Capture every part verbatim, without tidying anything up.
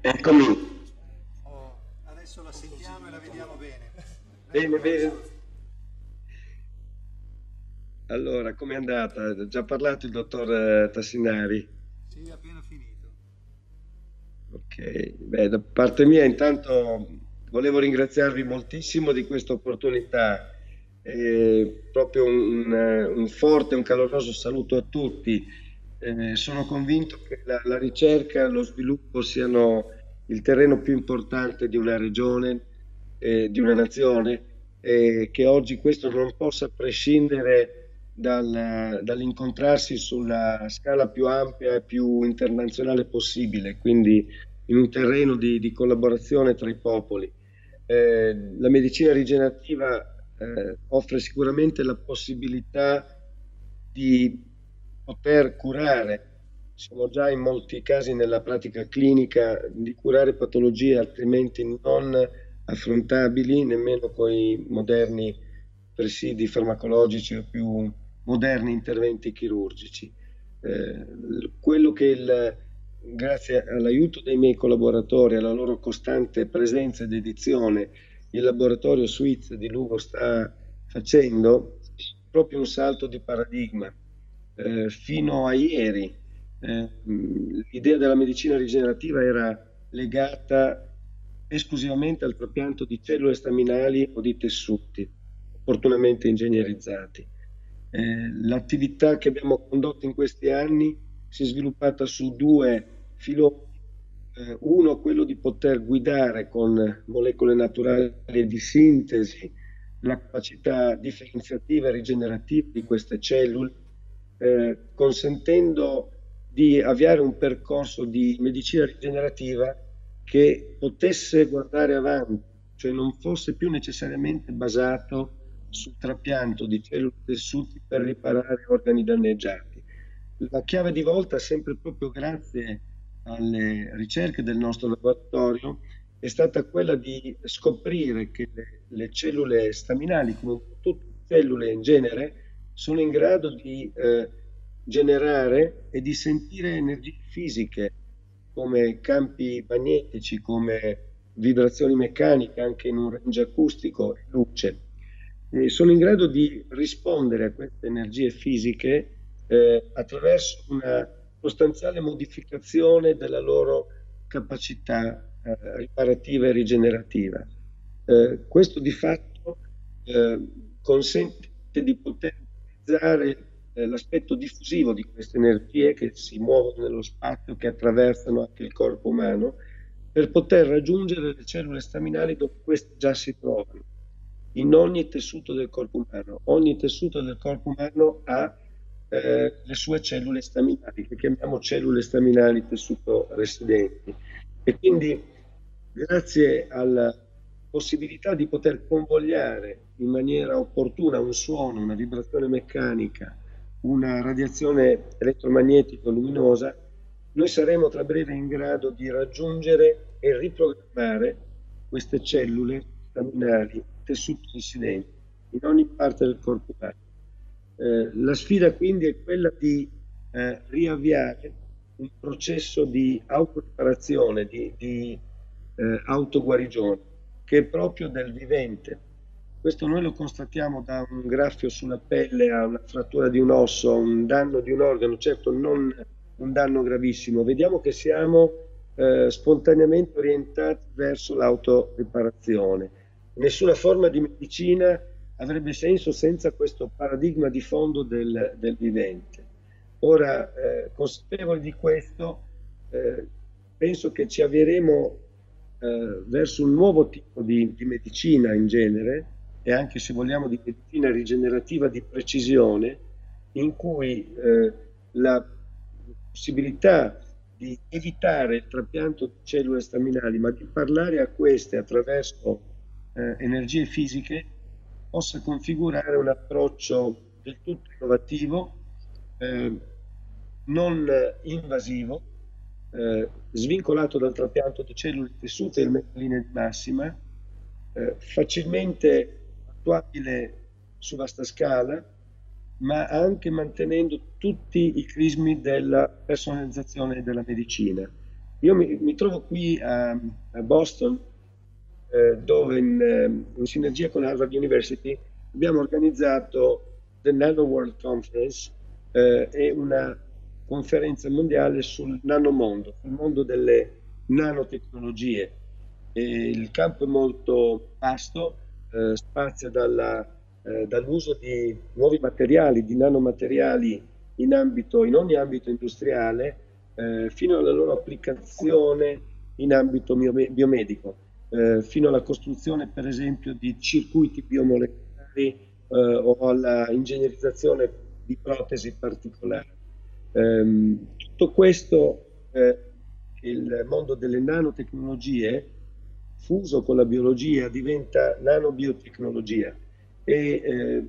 Eccomi. Oh, adesso la sentiamo e la vediamo bene. Lei Bene, bene. professore? Allora, com'è andata? Ha già parlato il dottor eh, Tassinari? Sì, appena finito. Ok, beh, da parte mia intanto volevo ringraziarvi moltissimo di questa opportunità. Eh, proprio un, eh, un forte, un caloroso saluto a tutti. Eh, sono convinto che la, la ricerca e lo sviluppo siano il terreno più importante di una regione, eh, di una nazione, e che oggi questo non possa prescindere dal- dall'incontrarsi sulla scala più ampia e più internazionale possibile, quindi in un terreno di, di collaborazione tra i popoli. Eh, la medicina rigenerativa eh, offre sicuramente la possibilità di poter curare, siamo già in molti casi nella pratica clinica, di curare patologie altrimenti non affrontabili nemmeno con i moderni presidi farmacologici o più moderni interventi chirurgici. Eh, quello che il, grazie all'aiuto dei miei collaboratori, alla loro costante presenza ed edizione, il laboratorio Suiz di Lugo sta facendo, è proprio un salto di paradigma. Eh, fino a ieri, eh, l'idea della medicina rigenerativa era legata esclusivamente al trapianto di cellule staminali o di tessuti, opportunamente ingegnerizzati. Eh, l'attività che abbiamo condotto in questi anni si è sviluppata su due filoni. Eh, uno, quello di poter guidare con molecole naturali di sintesi la capacità differenziativa e rigenerativa di queste cellule, eh, consentendo di avviare un percorso di medicina rigenerativa che potesse guardare avanti, cioè non fosse più necessariamente basato sul trapianto di cellule e tessuti per riparare organi danneggiati. La chiave di volta, sempre proprio grazie alle ricerche del nostro laboratorio, è stata quella di scoprire che le, le cellule staminali, come tutte le cellule in genere, sono in grado di eh, generare e di sentire energie fisiche come campi magnetici, come vibrazioni meccaniche anche in un range acustico e luce. E sono in grado di rispondere a queste energie fisiche eh, attraverso una sostanziale modificazione della loro capacità eh, riparativa e rigenerativa. Eh, questo di fatto eh, consente di poter utilizzare eh, l'aspetto diffusivo di queste energie che si muovono nello spazio, che attraversano anche il corpo umano, per poter raggiungere le cellule staminali dove queste già si trovano, in ogni tessuto del corpo umano. Ogni tessuto del corpo umano ha eh, le sue cellule staminali, che chiamiamo cellule staminali tessuto residenti. E quindi, grazie alla possibilità di poter convogliare in maniera opportuna un suono, una vibrazione meccanica, una radiazione elettromagnetica luminosa, noi saremo tra breve in grado di raggiungere e riprogrammare queste cellule staminali, tessuti dissidenti in ogni parte del corpo umano. Eh, la sfida quindi è quella di eh, riavviare un processo di autoriparazione, di, di eh, autoguarigione, che è proprio del vivente. Questo noi lo constatiamo da un graffio sulla pelle a una frattura di un osso, a un danno di un organo, certo non un danno gravissimo. Vediamo che siamo eh, spontaneamente orientati verso l'autoriparazione. Nessuna forma di medicina avrebbe senso senza questo paradigma di fondo del, del vivente. Ora, eh, consapevoli di questo, eh, penso che ci avvieremo eh, verso un nuovo tipo di, di medicina in genere, e anche se vogliamo di medicina rigenerativa di precisione, in cui eh, la possibilità di evitare il trapianto di cellule staminali, ma di parlare a queste attraverso eh, energie fisiche, possa configurare un approccio del tutto innovativo, eh, non invasivo, eh, svincolato dal trapianto di cellule tessute in linea di massima, eh, facilmente attuabile su vasta scala, ma anche mantenendo tutti i crismi della personalizzazione della medicina. Io mi, mi trovo qui a, a Boston, eh, dove in, eh, in sinergia con Harvard University abbiamo organizzato The Nano World Conference, eh, è una conferenza mondiale sul nanomondo, sul mondo delle nanotecnologie. E il campo è molto vasto, eh, spazia dalla, eh, dall'uso di nuovi materiali, di nanomateriali in ambito, in ogni ambito industriale, eh, fino alla loro applicazione in ambito biome- biomedico, eh, fino alla costruzione, per esempio, di circuiti biomolecolari, eh, o alla ingegnerizzazione di protesi particolari. Ehm, tutto questo, eh, il mondo delle nanotecnologie, fuso con la biologia, diventa nanobiotecnologia e eh,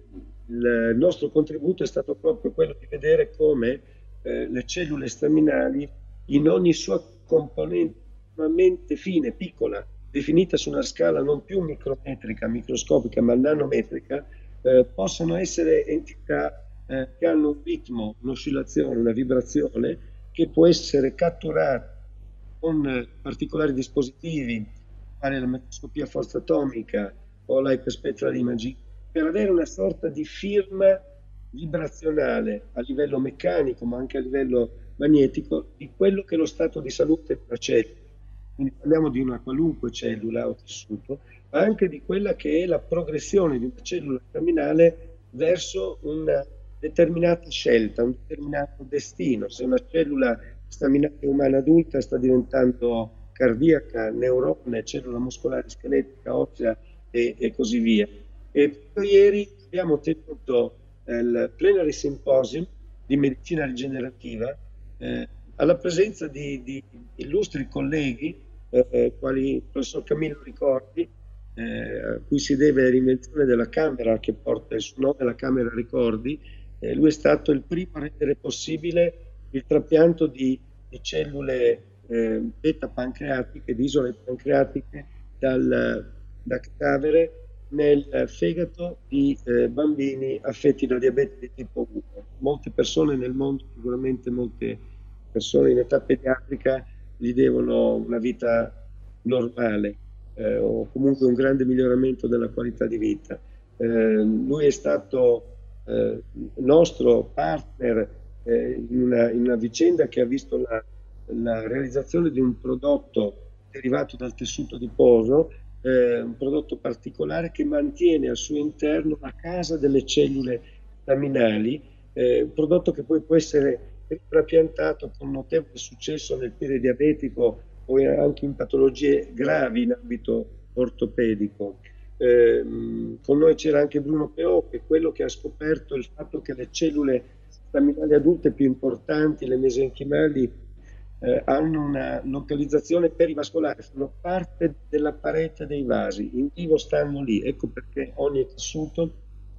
il nostro contributo è stato proprio quello di vedere come eh, le cellule staminali in ogni sua componente estremamente fine, piccola, definita su una scala non più micrometrica, microscopica, ma nanometrica, eh, possono essere entità eh, che hanno un ritmo, un'oscillazione, una vibrazione che può essere catturata con eh, particolari dispositivi, quale la microscopia a forza atomica o l'hyperspectral imaging, per avere una sorta di firma vibrazionale a livello meccanico, ma anche a livello magnetico, di quello che è lo stato di salute della cellula. Quindi parliamo di una qualunque cellula o tessuto, ma anche di quella che è la progressione di una cellula staminale verso una determinata scelta, un determinato destino. Se una cellula staminale umana adulta sta diventando cardiaca, neurone, cellula muscolare scheletrica, ossea e, e così via. E proprio ieri abbiamo tenuto eh, il Plenary Symposium di medicina rigenerativa, eh, alla presenza di, di illustri colleghi, eh, quali il professor Camillo Ricordi, eh, a cui si deve l'invenzione della camera che porta il suo nome, la camera Ricordi. Eh, lui è stato il primo a rendere possibile il trapianto di, di cellule eh, beta pancreatiche, di isole pancreatiche dal, da cadavere nel fegato di eh, bambini affetti da diabete di tipo uno. Molte persone nel mondo, sicuramente molte persone in età pediatrica, gli devono una vita normale, eh, o comunque un grande miglioramento della qualità di vita. Eh, lui è stato eh, nostro partner eh, in, una, in una vicenda che ha visto la, la realizzazione di un prodotto derivato dal tessuto adiposo, eh, un prodotto particolare che mantiene al suo interno la casa delle cellule staminali, eh, un prodotto che poi può essere trapiantato con notevole successo nel piede diabetico o anche in patologie gravi in ambito ortopedico. Eh, con noi c'era anche Bruno Peò, che è quello che ha scoperto il fatto che le cellule staminali adulte più importanti, le mesenchimali, eh, hanno una localizzazione perivascolare, fanno parte della parete dei vasi, in vivo stanno lì. Ecco perché ogni tessuto,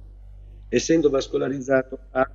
essendo vascolarizzato, ha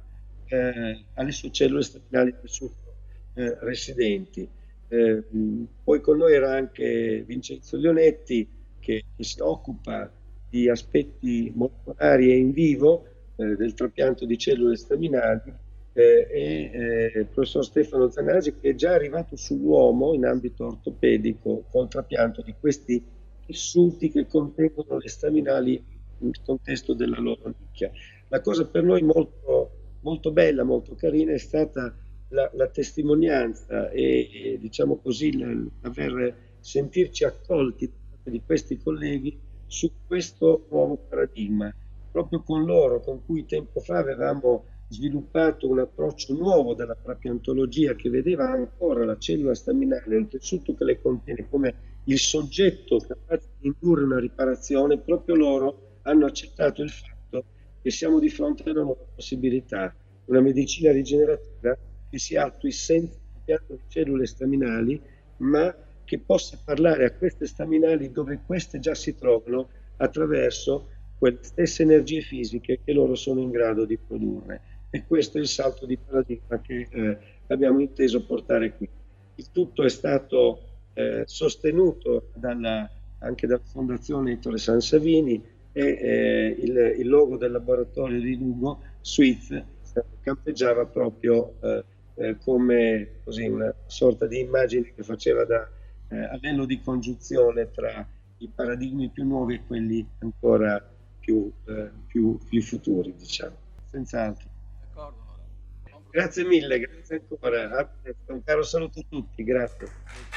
eh, alle sue cellule staminali tessuto eh, residenti. Eh, poi con noi era anche Vincenzo Leonetti, che, che si occupa di aspetti molecolari e in vivo eh, del trapianto di cellule staminali, eh, e eh, il professor Stefano Zanasi, che è già arrivato sull'uomo in ambito ortopedico col trapianto di questi tessuti che contengono le staminali nel contesto della loro nicchia. La cosa per noi molto, molto bella, molto carina è stata la, la testimonianza e, e diciamo così l'aver sentirci accolti di questi colleghi su questo nuovo paradigma, proprio con loro con cui tempo fa avevamo sviluppato un approccio nuovo della trapiantologia che vedeva ancora la cellula staminale, il tessuto che le contiene, come il soggetto capace di indurre una riparazione. Proprio loro hanno accettato il fatto che siamo di fronte a una nuova possibilità, una medicina rigenerativa che si attui senza trapianto di cellule staminali, ma che possa parlare a queste staminali dove queste già si trovano, attraverso quelle stesse energie fisiche che loro sono in grado di produrre. E questo è il salto di paradigma che eh, abbiamo inteso portare qui. Il tutto è stato eh, sostenuto dalla, anche dalla Fondazione Ettore Sansavini, e eh, il, il logo del laboratorio di Lugo, Suiz, campeggiava proprio eh, eh, come così, una sorta di immagine che faceva da eh, anello di congiunzione tra i paradigmi più nuovi e quelli ancora più, eh, più, più futuri, diciamo. Senz'altro. D'accordo. Grazie mille, grazie ancora. A presto. Un caro saluto a tutti, grazie.